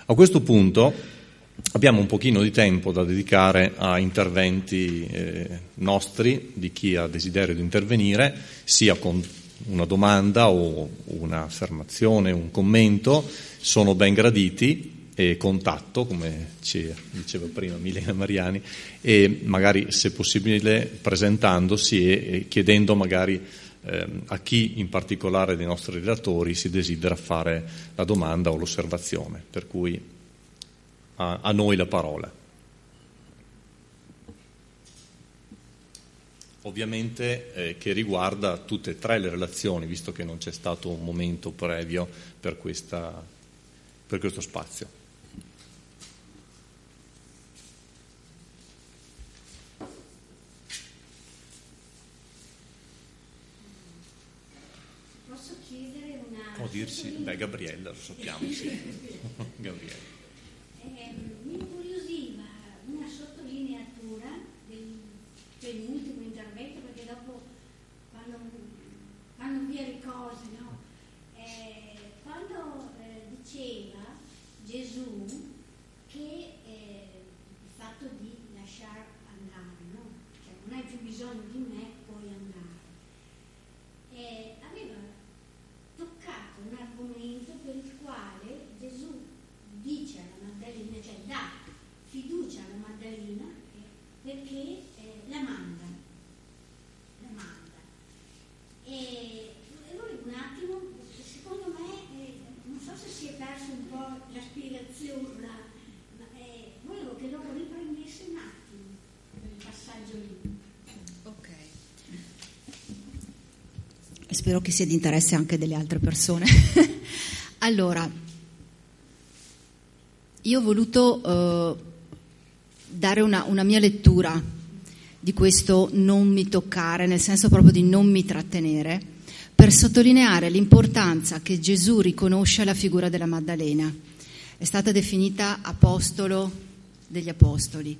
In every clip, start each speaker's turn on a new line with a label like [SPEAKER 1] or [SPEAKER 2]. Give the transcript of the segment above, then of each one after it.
[SPEAKER 1] A questo punto abbiamo un pochino di tempo da dedicare a interventi nostri, di chi ha desiderio di intervenire, sia con una domanda o un'affermazione, un commento, sono ben graditi, e contatto, come ci diceva prima Milena Mariani, e magari se possibile presentandosi e chiedendo magari a chi in particolare dei nostri relatori si desidera fare la domanda o l'osservazione, per cui a noi la parola. Ovviamente che riguarda tutte e tre le relazioni, visto che non c'è stato un momento previo per questo spazio.
[SPEAKER 2] Posso chiedere una...
[SPEAKER 1] Può dirsi, Gabriella, lo sappiamo, sì. Gabriella.
[SPEAKER 2] Mi incuriosiva una sottolineatura del penultimo intervento, perché dopo vanno via le cose, no? Quando diceva Gesù che il fatto di lasciar andare, no? Cioè non hai più bisogno di me, puoi andare. Aveva toccato un argomento per il quale Gesù dice alla Maddalena, cioè dà fiducia alla Maddalena perché la manda. E volevo un attimo, secondo me, non so se si è perso un po' la spiegazione, volevo che lo riprendesse un attimo quel passaggio lì.
[SPEAKER 3] Ok. Spero che sia di interesse anche delle altre persone. Allora, io ho voluto dare una mia lettura di questo non mi toccare, nel senso proprio di non mi trattenere, per sottolineare l'importanza che Gesù riconosce alla figura della Maddalena. È stata definita apostolo degli apostoli.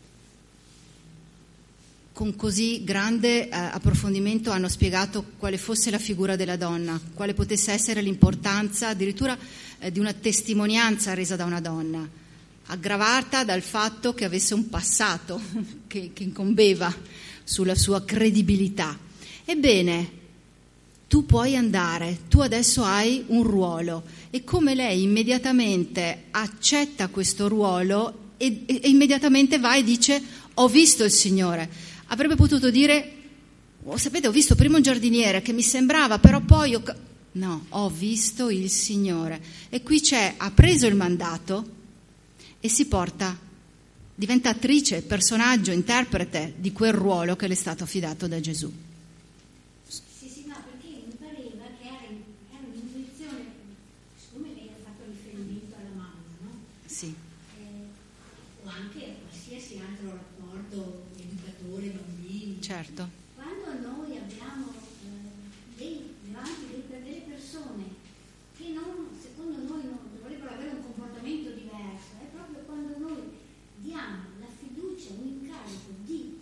[SPEAKER 3] Con così grande approfondimento hanno spiegato quale fosse la figura della donna, quale potesse essere l'importanza addirittura di una testimonianza resa da una donna, aggravata dal fatto che avesse un passato che incombeva sulla sua credibilità. Ebbene, tu puoi andare, tu adesso hai un ruolo, e come lei immediatamente accetta questo ruolo e immediatamente va e dice: ho visto il Signore. Avrebbe potuto dire: sapete, ho visto prima un giardiniere che mi sembrava, però poi no, ho visto il Signore. E qui ha preso il mandato e diventa attrice, personaggio, interprete di quel ruolo che le è stato affidato da Gesù.
[SPEAKER 2] Sì, no, perché mi pareva che era un'intuizione, siccome lei ha fatto riferimento alla mamma, no?
[SPEAKER 3] Sì.
[SPEAKER 2] O anche a qualsiasi altro rapporto, educatore, bambini.
[SPEAKER 3] Certo.
[SPEAKER 2] Quando noi abbiamo davanti delle persone che secondo noi non dovrebbero avere un comportamento diverso, è proprio quando noi diamo la fiducia, un incarico di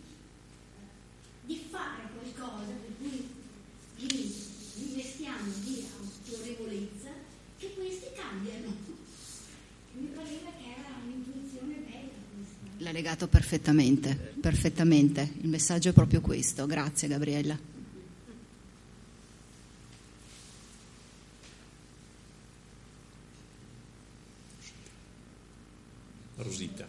[SPEAKER 2] fare qualcosa per cui li rivestiamo di autorevolezza, che questi cambiano. Mi pareva che era un'intuizione bella questa.
[SPEAKER 3] L'ha legato perfettamente. Il messaggio è proprio questo. Grazie, Gabriella.
[SPEAKER 1] Rosita.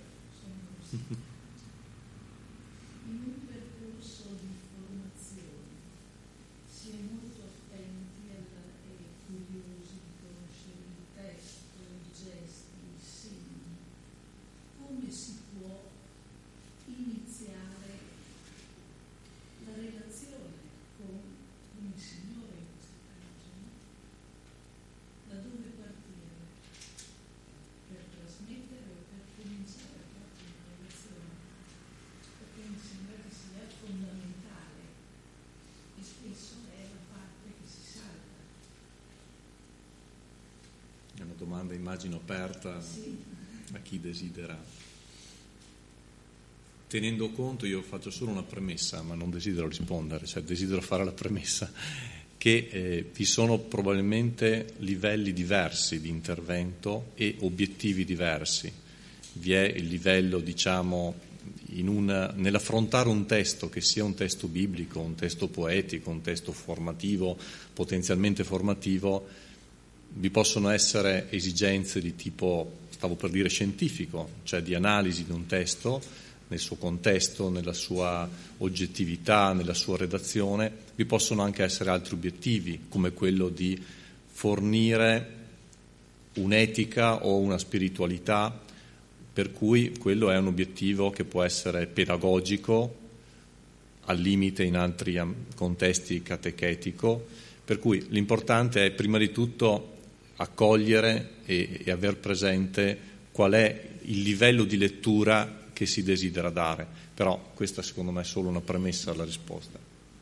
[SPEAKER 4] In un percorso di formazione si è molto attenti e curiosi di conoscere il testo, i gesti, i segni. Come si può iniziare la relazione con il Signore in questo caso? Da dove partire per trasmettere o per cominciare proprio una relazione? Perché mi sembra che sia fondamentale e spesso è la parte che si salta.
[SPEAKER 1] È una domanda, immagino, aperta a chi desidera. Tenendo conto, io faccio solo una premessa, ma non desidero rispondere, cioè desidero fare la premessa, che vi sono probabilmente livelli diversi di intervento e obiettivi diversi. Vi è il livello, diciamo, nell'affrontare un testo, che sia un testo biblico, un testo poetico, un testo formativo, potenzialmente formativo, vi possono essere esigenze di tipo, stavo per dire, scientifico, cioè di analisi di un testo nel suo contesto, nella sua oggettività, nella sua redazione. Vi possono anche essere altri obiettivi, come quello di fornire un'etica o una spiritualità, per cui quello è un obiettivo che può essere pedagogico, al limite in altri contesti catechetico, per cui l'importante è prima di tutto accogliere e aver presente qual è il livello di lettura che si desidera dare, però questa secondo me è solo una premessa alla risposta.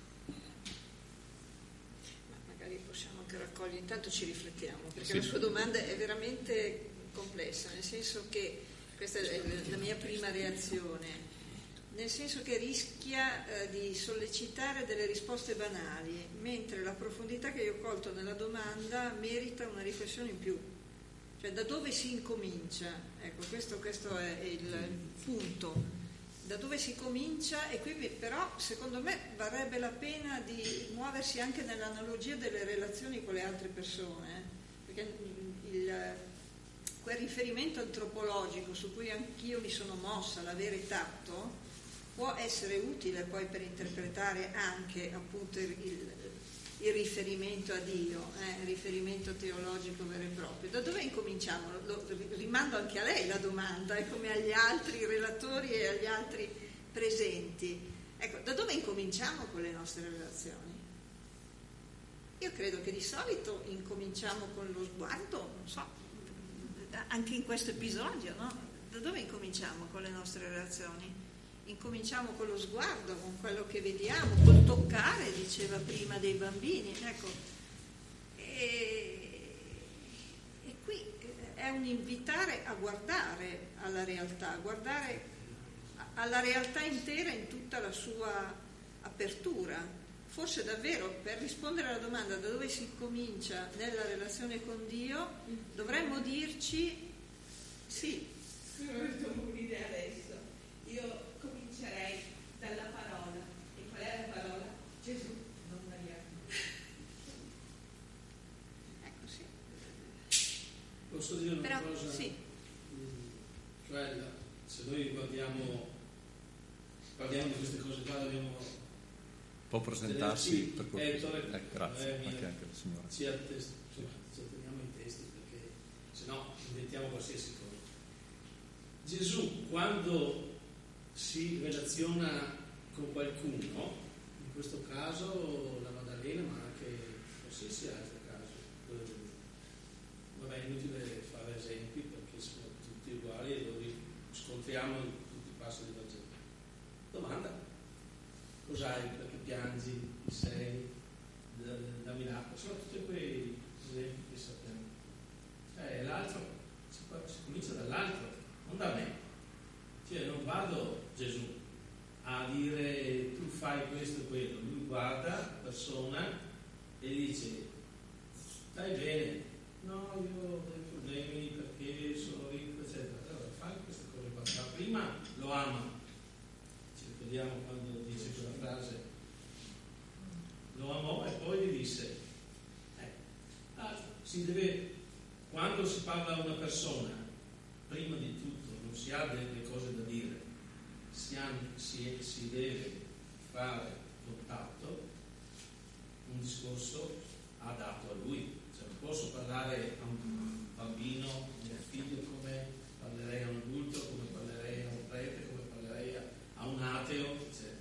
[SPEAKER 5] Magari possiamo anche raccogliere, intanto ci riflettiamo, perché
[SPEAKER 1] sì.
[SPEAKER 5] La sua domanda è veramente complessa, nel senso che, questa è la mia prima reazione, nel senso che rischia di sollecitare delle risposte banali, mentre la profondità che io ho colto nella domanda merita una riflessione in più. Cioè, da dove si incomincia? Ecco, questo è il punto. Da dove si comincia? E qui però, secondo me, varrebbe la pena di muoversi anche nell'analogia delle relazioni con le altre persone, perché quel riferimento antropologico su cui anch'io mi sono mossa, l'avere tatto, può essere utile poi per interpretare anche appunto il riferimento a Dio, il riferimento teologico vero e proprio. Da dove incominciamo? Rimando anche a lei la domanda, come agli altri relatori e agli altri presenti. Ecco, da dove incominciamo con le nostre relazioni? Io credo che di solito incominciamo con lo sguardo, non so, anche in questo episodio, no? Da dove incominciamo con le nostre relazioni? Incominciamo con lo sguardo, con quello che vediamo, col toccare, diceva prima dei bambini, ecco. E qui è un invitare a guardare alla realtà, a guardare alla realtà intera in tutta la sua apertura. Forse davvero, per rispondere alla domanda da dove si comincia nella relazione con Dio, dovremmo dirci sì.
[SPEAKER 6] Mi è venuta un'idea adesso. Io comincerei dalla parola. E qual è la parola? Gesù, non Maria.
[SPEAKER 5] Ecco, sì.
[SPEAKER 7] Posso dire una
[SPEAKER 5] Però,
[SPEAKER 7] cosa?
[SPEAKER 5] sì.
[SPEAKER 7] Cioè, se noi parliamo di queste cose qua, dobbiamo...
[SPEAKER 1] Può presentarsi per
[SPEAKER 7] cortesia?
[SPEAKER 1] grazie, anche la signora.
[SPEAKER 7] Ci atteniamo ai testi, perché se no inventiamo qualsiasi cosa. Gesù, quando si relaziona con qualcuno, in questo caso la Maddalena, ma anche qualsiasi altro caso, vabbè, è inutile fare esempi perché sono tutti uguali e lo scontriamo in tutti i passi del Vangelo. Domanda: cos'hai? Perché piangi? Chi sei? Da miracolo? Sono tutti quei esempi che sappiamo. L'altro si comincia dall'altro, non da me. Cioè, non vado Gesù a dire tu fai questo e quello. Lui guarda la persona e dice stai bene, no, io ho dei problemi perché sono ricco, eccetera. Allora fai queste cose qua. Prima lo ama, ci ricordiamo quando dice quella frase, lo amò e poi gli disse quando si parla a una persona, prima di tutto non si ha delle cose da dire, si deve fare contatto, un discorso adatto a lui. Cioè, non posso parlare a un bambino, a mio figlio, come parlerei a un adulto, come parlerei a un prete, come parlerei a un ateo, eccetera.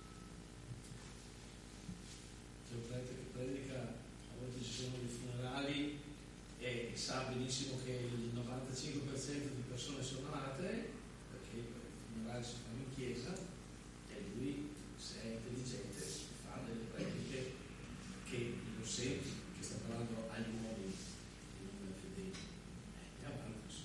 [SPEAKER 7] C'è un prete che predica, a volte ci sono dei funerali e sa benissimo che il 95% di persone sono atee, perché i funerali si fanno in chiesa, e lui, se è intelligente, fa delle prediche che lo senti, che sta parlando agli uomini, non ai fedeli. E avanti così.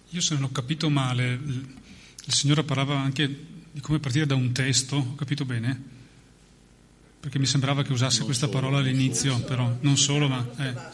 [SPEAKER 8] Io, se non ho capito male, il Signore parlava anche di come partire da un testo, ho capito bene? Perché mi sembrava che usasse questa parola all'inizio, però non solo, ma...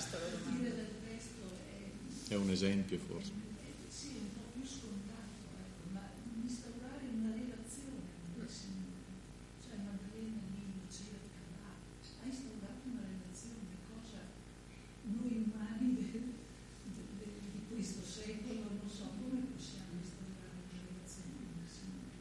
[SPEAKER 1] È un esempio forse.
[SPEAKER 4] Sì, un po' più scontato, ma instaurare una relazione con il Signore. Cioè Maddalena lì cerca, ha instaurato una relazione, cosa noi umani di questo secolo, non so, come possiamo instaurare una relazione con il Signore?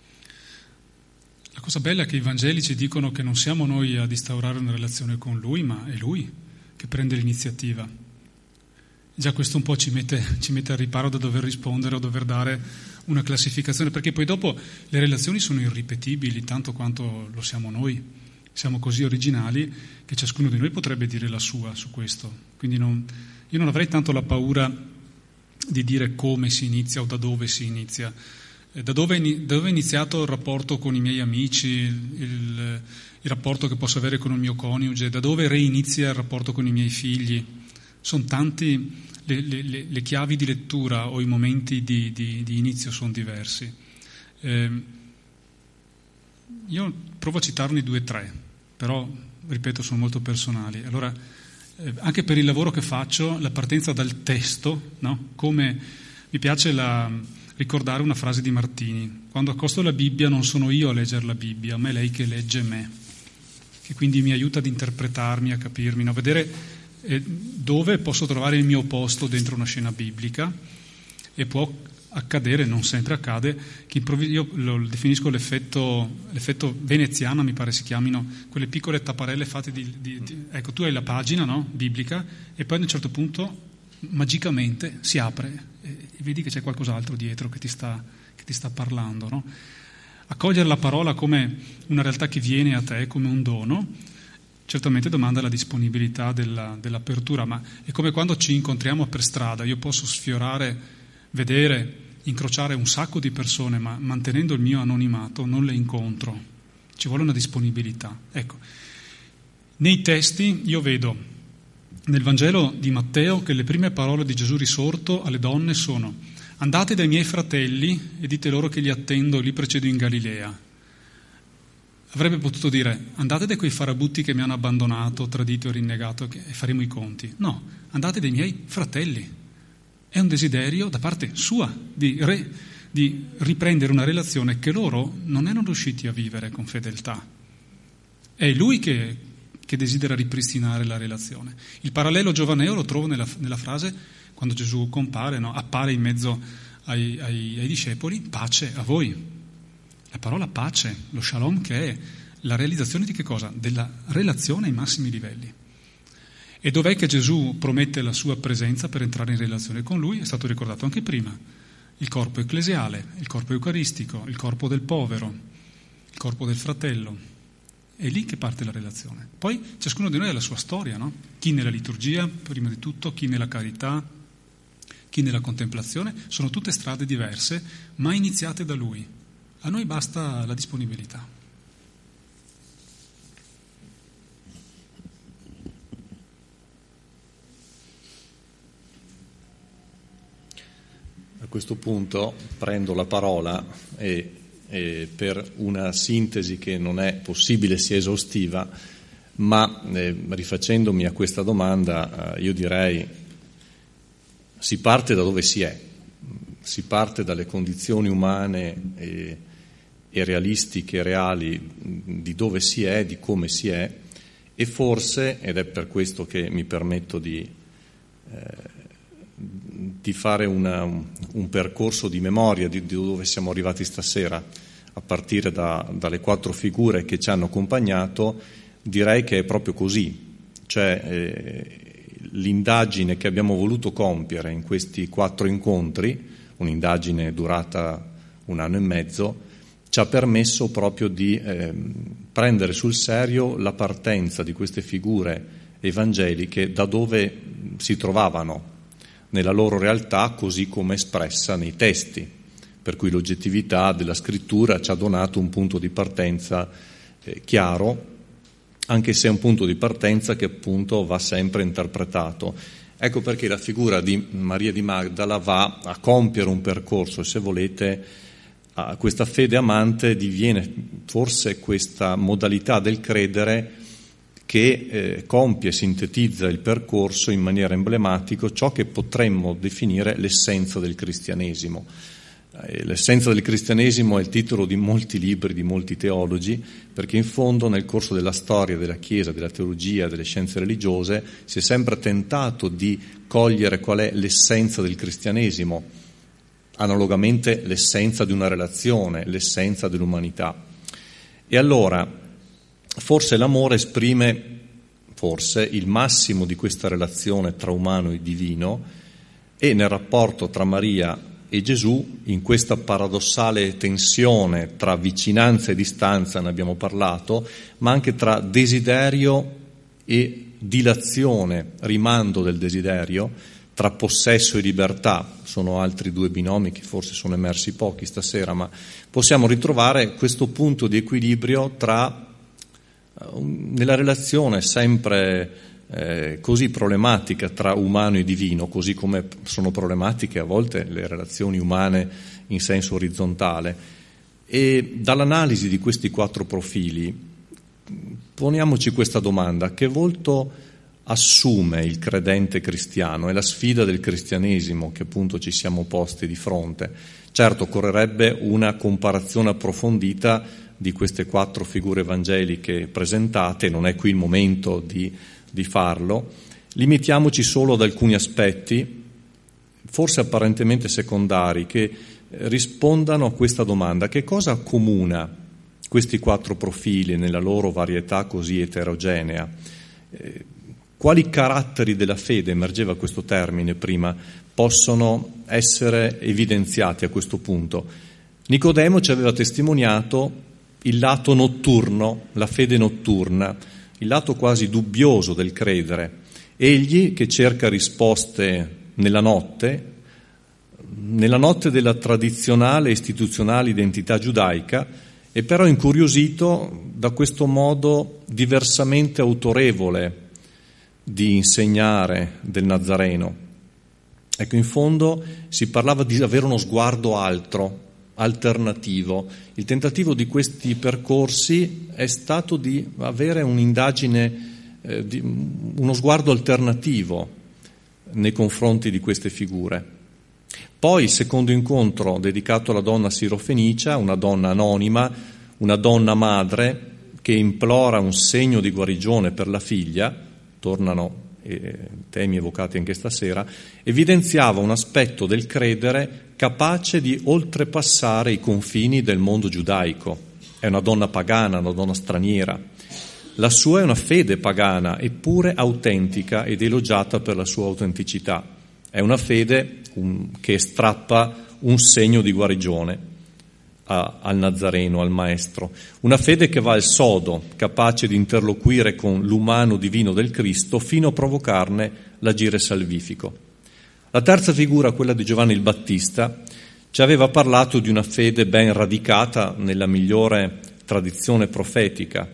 [SPEAKER 8] La cosa bella è che i Vangeli ci dicono che non siamo noi ad instaurare una relazione con Lui, ma è Lui che prende l'iniziativa. Già questo un po' ci mette al riparo da dover rispondere o dover dare una classificazione, perché poi dopo le relazioni sono irripetibili, tanto quanto lo siamo noi. Siamo così originali che ciascuno di noi potrebbe dire la sua su questo. Quindi io non avrei tanto la paura di dire come si inizia o da dove si inizia. Da dove è iniziato il rapporto con i miei amici, il rapporto che posso avere con il mio coniuge, da dove reinizia il rapporto con i miei figli. Sono tanti, le chiavi di lettura o i momenti di inizio sono diversi. Io provo a citarne 2 o 3, però, ripeto, sono molto personali. Allora, anche per il lavoro che faccio, la partenza dal testo, no? Come mi piace ricordare una frase di Martini: quando accosto la Bibbia non sono io a leggere la Bibbia, ma è lei che legge me, che quindi mi aiuta ad interpretarmi, a capirmi, no? Vedere dove posso trovare il mio posto dentro una scena biblica. E può accadere, non sempre accade, che io lo definisco l'effetto veneziano, mi pare si chiamino, quelle piccole tapparelle fatte ecco, tu hai la pagina, no? Biblica, e poi a un certo punto magicamente si apre e vedi che c'è qualcos'altro dietro che ti sta parlando, no? Accogliere la parola come una realtà che viene a te, come un dono, certamente domanda la disponibilità dell'apertura, ma è come quando ci incontriamo per strada. Io posso sfiorare, vedere, incrociare un sacco di persone, ma mantenendo il mio anonimato non le incontro. Ci vuole una disponibilità. Ecco, nei testi io vedo nel Vangelo di Matteo che le prime parole di Gesù risorto alle donne sono: andate dai miei fratelli e dite loro che li attendo e li precedo in Galilea. Avrebbe potuto dire: andate da quei farabutti che mi hanno abbandonato, tradito e rinnegato e faremo i conti. No, andate dai miei fratelli. È un desiderio da parte sua di riprendere una relazione che loro non erano riusciti a vivere con fedeltà. È lui che desidera ripristinare la relazione. Il parallelo giovaneo lo trovo nella frase quando Gesù compare, no? Appare in mezzo ai discepoli: pace a voi. La parola pace, lo shalom, che è la realizzazione di che cosa? Della relazione ai massimi livelli. E dov'è che Gesù promette la sua presenza per entrare in relazione con lui? È stato ricordato anche prima: il corpo ecclesiale, il corpo eucaristico, il corpo del povero, il corpo del fratello. È lì che parte la relazione. Poi ciascuno di noi ha la sua storia, no? Chi nella liturgia, prima di tutto, chi nella carità, chi nella contemplazione. Sono tutte strade diverse, ma iniziate da lui. A noi basta la disponibilità.
[SPEAKER 1] A questo punto prendo la parola e per una sintesi che non è possibile sia esaustiva, ma rifacendomi a questa domanda io direi: si parte da dove si è, si parte dalle condizioni umane e realistiche, reali, di dove si è, di come si è, e forse, ed è per questo che mi permetto di fare un percorso di memoria di dove siamo arrivati stasera, a partire dalle 4 figure che ci hanno accompagnato, direi che è proprio così. Cioè l'indagine che abbiamo voluto compiere in questi 4 incontri, un'indagine durata 1 anno e mezzo, ci ha permesso proprio di prendere sul serio la partenza di queste figure evangeliche da dove si trovavano nella loro realtà, così come espressa nei testi, per cui l'oggettività della scrittura ci ha donato un punto di partenza chiaro, anche se è un punto di partenza che appunto va sempre interpretato. Ecco perché la figura di Maria di Magdala va a compiere un percorso, e se volete questa fede amante diviene forse questa modalità del credere che compie, sintetizza il percorso in maniera emblematica, ciò che potremmo definire l'essenza del cristianesimo. L'essenza del cristianesimo è il titolo di molti libri, di molti teologi, perché in fondo nel corso della storia della Chiesa, della teologia, delle scienze religiose si è sempre tentato di cogliere qual è l'essenza del cristianesimo, analogamente l'essenza di una relazione, l'essenza dell'umanità. E allora forse l'amore esprime il massimo di questa relazione tra umano e divino, e nel rapporto tra Maria e Gesù, in questa paradossale tensione tra vicinanza e distanza, ne abbiamo parlato, ma anche tra desiderio e dilazione, rimando del desiderio, tra possesso e libertà. Sono altri due binomi che forse sono emersi pochi stasera, ma possiamo ritrovare questo punto di equilibrio nella relazione sempre così problematica tra umano e divino, così come sono problematiche a volte le relazioni umane in senso orizzontale. E dall'analisi di questi 4 profili poniamoci questa domanda: che volto assume il credente cristiano? È la sfida del cristianesimo che appunto ci siamo posti di fronte. Certo, occorrerebbe una comparazione approfondita di queste 4 figure evangeliche presentate, non è qui il momento di farlo. Limitiamoci solo ad alcuni aspetti, forse apparentemente secondari, che rispondano a questa domanda: che cosa accomuna questi 4 profili nella loro varietà così eterogenea? Quali caratteri della fede, emergeva questo termine prima, possono essere evidenziati a questo punto? Nicodemo ci aveva testimoniato il lato notturno, la fede notturna, il lato quasi dubbioso del credere. Egli che cerca risposte nella notte della tradizionale e istituzionale identità giudaica, è però incuriosito da questo modo diversamente autorevole di insegnare del Nazareno. Ecco, in fondo si parlava di avere uno sguardo alternativo. Il tentativo di questi percorsi è stato di avere un'indagine, uno sguardo alternativo nei confronti di queste figure. Poi il secondo incontro dedicato alla donna sirofenicia, una donna anonima, una donna madre che implora un segno di guarigione per la figlia, tornano temi evocati anche stasera, evidenziava un aspetto del credere capace di oltrepassare i confini del mondo giudaico. È una donna pagana, una donna straniera. La sua è una fede pagana, eppure autentica ed elogiata per la sua autenticità. È una fede che strappa un segno di guarigione al Nazareno, al Maestro. Una fede che va al sodo, capace di interloquire con l'umano divino del Cristo fino a provocarne l'agire salvifico. La terza figura, quella di Giovanni il Battista, ci aveva parlato di una fede ben radicata nella migliore tradizione profetica,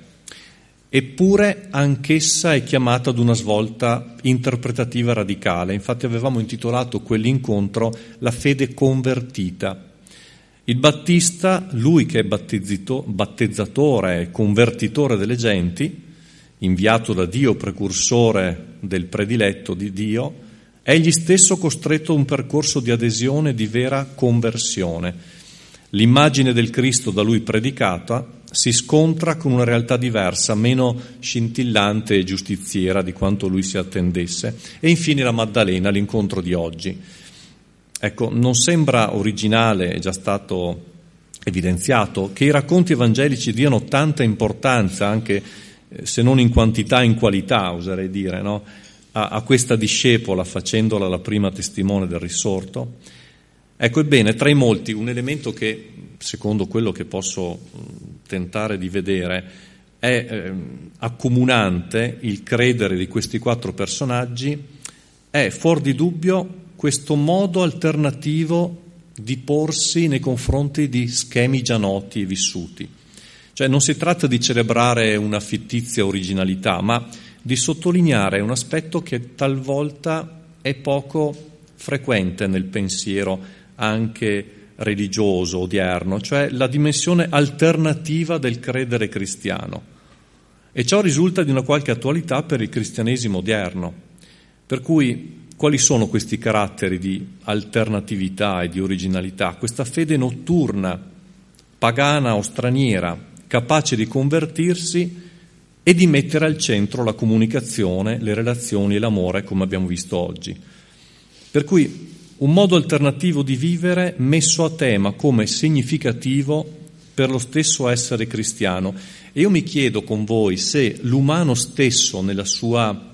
[SPEAKER 1] eppure anch'essa è chiamata ad una svolta interpretativa radicale. Infatti avevamo intitolato quell'incontro La fede convertita. Il Battista, lui che è battezzatore e convertitore delle genti, inviato da Dio, precursore del prediletto di Dio, è egli stesso costretto a un percorso di adesione e di vera conversione. L'immagine del Cristo da lui predicata si scontra con una realtà diversa, meno scintillante e giustiziera di quanto lui si attendesse. E infine la Maddalena, l'incontro di oggi. Ecco, non sembra originale, è già stato evidenziato, che i racconti evangelici diano tanta importanza, anche se non in quantità, in qualità, oserei dire, no? a questa discepola, facendola la prima testimone del risorto. Ecco, ebbene, tra i molti, un elemento che, secondo quello che posso tentare di vedere, è accomunante il credere di questi 4 personaggi, è fuor di dubbio questo modo alternativo di porsi nei confronti di schemi già noti e vissuti. Cioè non si tratta di celebrare una fittizia originalità, ma di sottolineare un aspetto che talvolta è poco frequente nel pensiero anche religioso odierno, cioè la dimensione alternativa del credere cristiano. E ciò risulta di una qualche attualità per il cristianesimo odierno. Per cui quali sono questi caratteri di alternatività e di originalità? Questa fede notturna, pagana o straniera, capace di convertirsi e di mettere al centro la comunicazione, le relazioni e l'amore, come abbiamo visto oggi. Per cui un modo alternativo di vivere messo a tema come significativo per lo stesso essere cristiano. E io mi chiedo con voi se l'umano stesso nella sua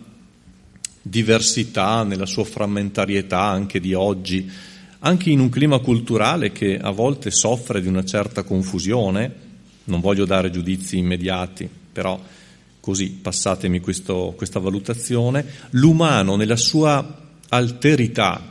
[SPEAKER 1] diversità, nella sua frammentarietà anche di oggi, anche in un clima culturale che a volte soffre di una certa confusione, non voglio dare giudizi immediati, però così passatemi questa valutazione, l'umano nella sua alterità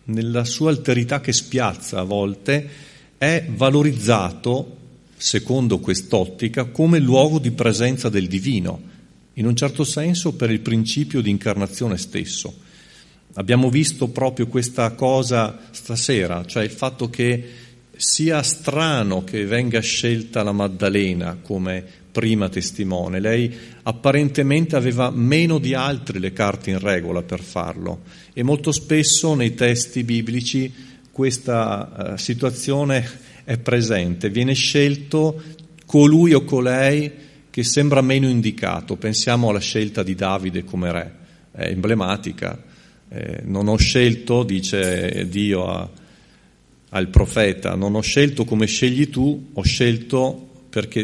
[SPEAKER 1] che spiazza a volte, è valorizzato, secondo quest'ottica, come luogo di presenza del divino, in un certo senso per il principio di incarnazione stesso. Abbiamo visto proprio questa cosa stasera, cioè il fatto che sia strano che venga scelta la Maddalena come prima testimone. Lei apparentemente aveva meno di altri le carte in regola per farlo, e molto spesso nei testi biblici questa situazione è presente. Viene scelto colui o colei che sembra meno indicato. Pensiamo alla scelta di Davide come re, è emblematica. Non ho scelto, dice Dio al profeta, non ho scelto come scegli tu, ho scelto perché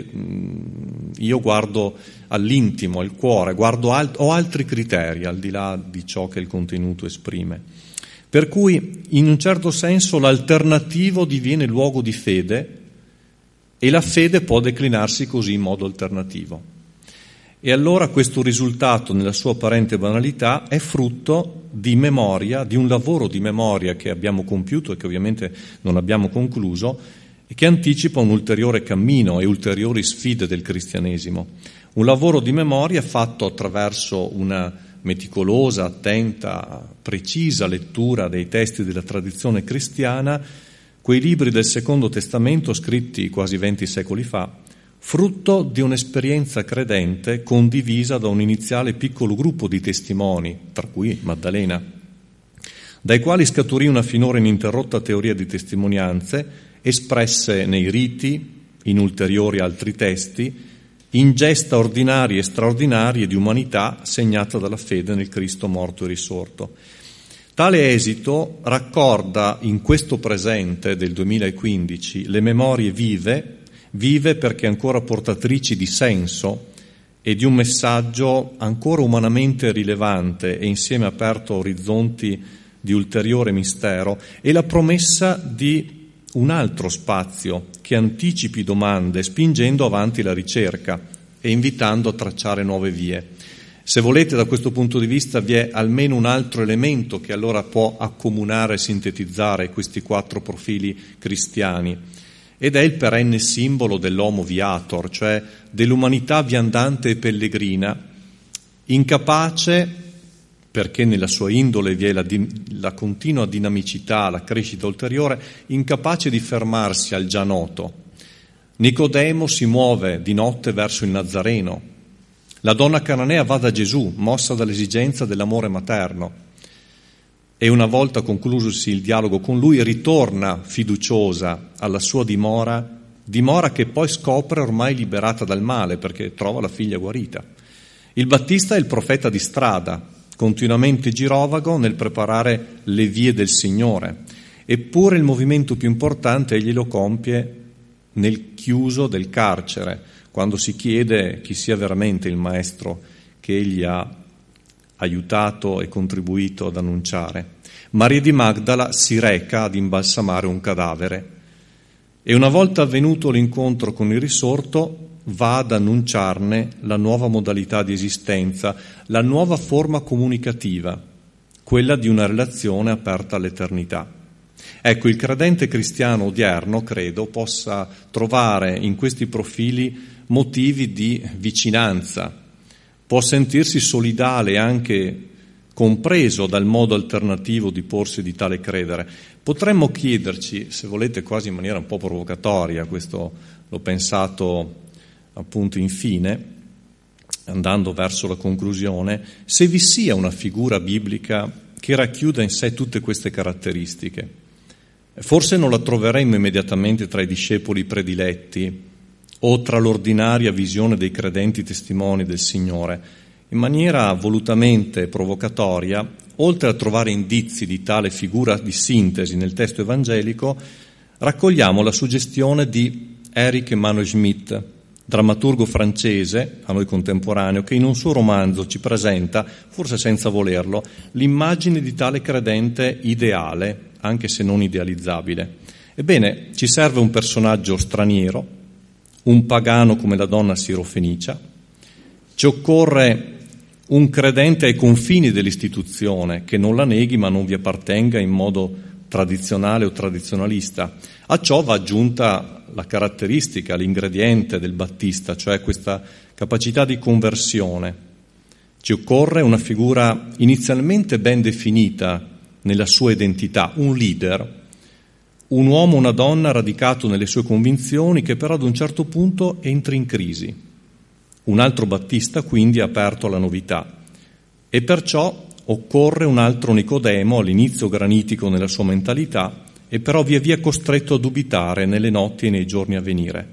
[SPEAKER 1] io guardo all'intimo, al cuore, ho altri criteri al di là di ciò che il contenuto esprime. Per cui in un certo senso l'alternativo diviene luogo di fede e la fede può declinarsi così in modo alternativo. E allora questo risultato, nella sua apparente banalità, è frutto di memoria, di un lavoro di memoria che abbiamo compiuto e che ovviamente non abbiamo concluso, e che anticipa un ulteriore cammino e ulteriori sfide del cristianesimo. Un lavoro di memoria fatto attraverso una meticolosa, attenta, precisa lettura dei testi della tradizione cristiana, quei libri del Secondo Testamento scritti quasi 20 secoli fa, frutto di un'esperienza credente condivisa da un iniziale piccolo gruppo di testimoni, tra cui Maddalena, dai quali scaturì una finora ininterrotta teoria di testimonianze espresse nei riti, in ulteriori altri testi, in gesta ordinarie e straordinarie di umanità segnata dalla fede nel Cristo morto e risorto. Tale esito raccorda in questo presente del 2015 le memorie vive perché ancora portatrici di senso e di un messaggio ancora umanamente rilevante e insieme aperto a orizzonti di ulteriore mistero, e la promessa di un altro spazio che anticipi domande spingendo avanti la ricerca e invitando a tracciare nuove vie. Se volete, da questo punto di vista vi è almeno un altro elemento che allora può accomunare e sintetizzare questi 4 profili cristiani, ed è il perenne simbolo dell'homo viator, cioè dell'umanità viandante e pellegrina, incapace, perché nella sua indole vi è la continua dinamicità, la crescita ulteriore, incapace di fermarsi al già noto. Nicodemo si muove di notte verso il Nazareno. La donna cananea va da Gesù, mossa dall'esigenza dell'amore materno. E una volta conclusosi il dialogo con lui, ritorna fiduciosa alla sua dimora che poi scopre ormai liberata dal male, perché trova la figlia guarita. Il Battista è il profeta di strada, continuamente girovago nel preparare le vie del Signore, eppure il movimento più importante egli lo compie nel chiuso del carcere, quando si chiede chi sia veramente il maestro che egli ha aiutato e contribuito ad annunciare. Maria di Magdala si reca ad imbalsamare un cadavere e una volta avvenuto l'incontro con il risorto va ad annunciarne la nuova modalità di esistenza, la nuova forma comunicativa, quella di una relazione aperta all'eternità. Ecco, il credente cristiano odierno, credo, possa trovare in questi profili motivi di vicinanza, può sentirsi solidale anche compreso dal modo alternativo di porsi di tale credere. Potremmo chiederci, se volete quasi in maniera un po' provocatoria, questo l'ho pensato appunto infine, andando verso la conclusione, se vi sia una figura biblica che racchiuda in sé tutte queste caratteristiche. Forse non la troveremmo immediatamente tra i discepoli prediletti o tra l'ordinaria visione dei credenti testimoni del Signore. In maniera volutamente provocatoria, oltre a trovare indizi di tale figura di sintesi nel testo evangelico, raccogliamo la suggestione di Erich Emanuel Schmidt, drammaturgo francese, a noi contemporaneo, che in un suo romanzo ci presenta, forse senza volerlo, l'immagine di tale credente ideale, anche se non idealizzabile. Ebbene, ci serve un personaggio straniero, un pagano come la donna sirofenicia, ci occorre un credente ai confini dell'istituzione, che non la neghi ma non vi appartenga in modo tradizionale o tradizionalista. A ciò va aggiunta la caratteristica, l'ingrediente del battista, cioè questa capacità di conversione. Ci occorre una figura inizialmente ben definita nella sua identità, un leader, un uomo, una donna radicato nelle sue convinzioni che però ad un certo punto entra in crisi. Un altro battista quindi è aperto alla novità e perciò occorre un altro Nicodemo, all'inizio granitico nella sua mentalità e però via via costretto a dubitare nelle notti e nei giorni a venire.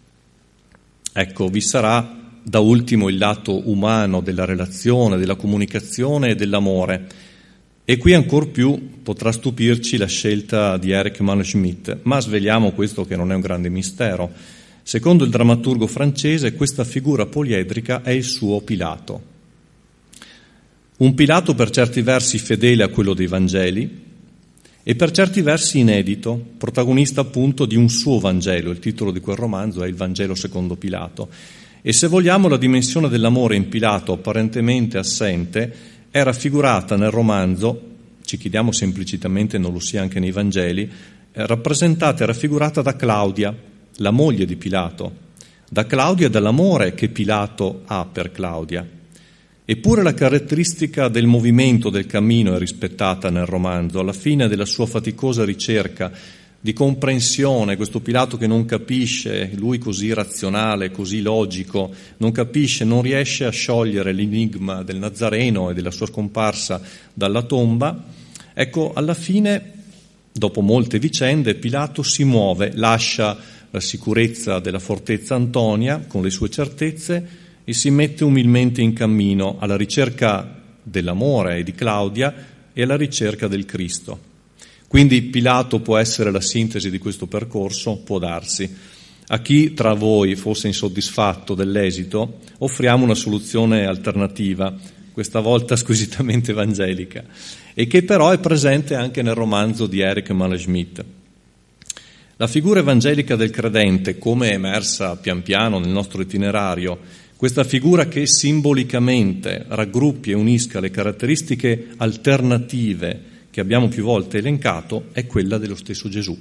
[SPEAKER 1] Ecco, vi sarà da ultimo il lato umano della relazione, della comunicazione e dell'amore. E qui ancor più potrà stupirci la scelta di Erich Emanuel Schmidt, ma sveliamo questo che non è un grande mistero. Secondo il drammaturgo francese, questa figura poliedrica è il suo Pilato. Un Pilato per certi versi fedele a quello dei Vangeli e per certi versi inedito, protagonista appunto di un suo Vangelo. Il titolo di quel romanzo è Il Vangelo secondo Pilato. E se vogliamo, la dimensione dell'amore in Pilato apparentemente assente è raffigurata nel romanzo, ci chiediamo se implicitamente non lo sia anche nei Vangeli, rappresentata e raffigurata da Claudia, la moglie di Pilato, da Claudia e dall'amore che Pilato ha per Claudia. Eppure la caratteristica del movimento del cammino è rispettata nel romanzo. Alla fine della sua faticosa ricerca di comprensione, questo Pilato che non capisce, lui così razionale, così logico, non capisce, non riesce a sciogliere l'enigma del Nazareno e della sua scomparsa dalla tomba, ecco, alla fine, dopo molte vicende, Pilato si muove, lascia la sicurezza della fortezza Antonia con le sue certezze e si mette umilmente in cammino alla ricerca dell'amore e di Claudia e alla ricerca del Cristo. Quindi Pilato può essere la sintesi di questo percorso, può darsi. A chi tra voi fosse insoddisfatto dell'esito, offriamo una soluzione alternativa, questa volta squisitamente evangelica, e che però è presente anche nel romanzo di Erich Emanuel Schmidt. La figura evangelica del credente, come è emersa pian piano nel nostro itinerario, questa figura che simbolicamente raggruppi e unisca le caratteristiche alternative che abbiamo più volte elencato, è quella dello stesso Gesù.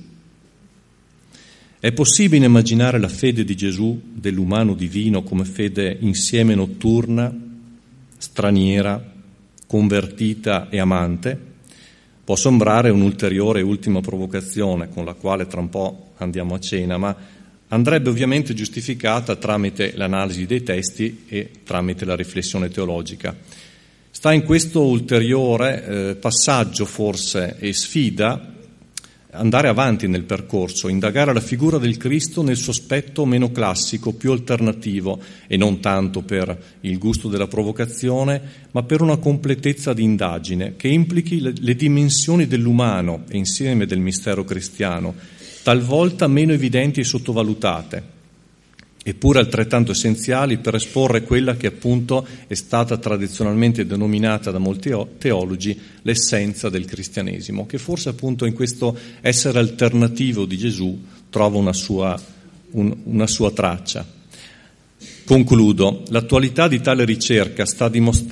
[SPEAKER 1] È possibile immaginare la fede di Gesù, dell'umano divino, come fede insieme notturna, straniera, convertita e amante? Può sembrare un'ulteriore e ultima provocazione, con la quale tra un po' andiamo a cena, ma andrebbe ovviamente giustificata tramite l'analisi dei testi e tramite la riflessione teologica. Sta in questo ulteriore passaggio forse e sfida andare avanti nel percorso, indagare la figura del Cristo nel suo aspetto meno classico, più alternativo, e non tanto per il gusto della provocazione, ma per una completezza di indagine che implichi le dimensioni dell'umano e insieme del mistero cristiano, talvolta meno evidenti e sottovalutate, eppure altrettanto essenziali per esporre quella che appunto è stata tradizionalmente denominata da molti teologi l'essenza del cristianesimo, che forse appunto in questo essere alternativo di Gesù trova una sua traccia. Concludo. L'attualità di tale ricerca sta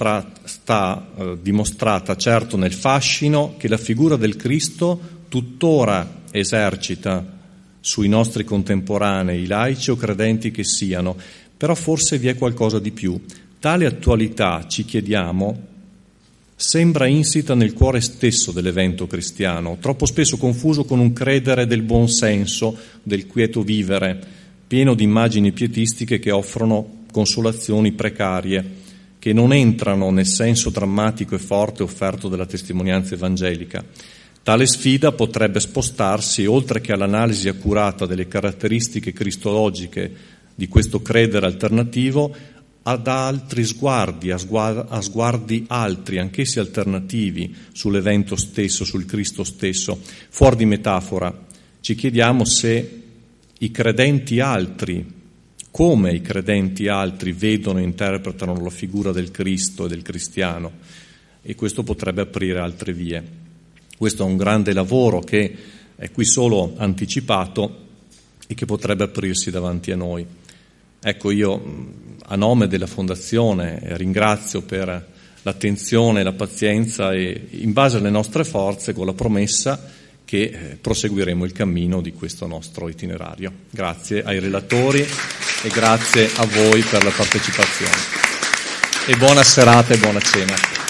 [SPEAKER 1] dimostrata certo nel fascino che la figura del Cristo tuttora esercita sui nostri contemporanei, laici o credenti che siano, però forse vi è qualcosa di più. Tale attualità, ci chiediamo, sembra insita nel cuore stesso dell'evento cristiano, troppo spesso confuso con un credere del buon senso, del quieto vivere, pieno di immagini pietistiche che offrono consolazioni precarie, che non entrano nel senso drammatico e forte offerto dalla testimonianza evangelica. Tale sfida potrebbe spostarsi, oltre che all'analisi accurata delle caratteristiche cristologiche di questo credere alternativo, ad altri sguardi, a sguardi altri, anch'essi alternativi, sull'evento stesso, sul Cristo stesso. Fuori di metafora, ci chiediamo se i credenti altri, come i credenti altri vedono e interpretano la figura del Cristo e del cristiano, e questo potrebbe aprire altre vie. Questo è un grande lavoro che è qui solo anticipato e che potrebbe aprirsi davanti a noi. Ecco, io a nome della Fondazione ringrazio per l'attenzione e la pazienza e in base alle nostre forze con la promessa che proseguiremo il cammino di questo nostro itinerario. Grazie ai relatori e grazie a voi per la partecipazione. E buona serata e buona cena.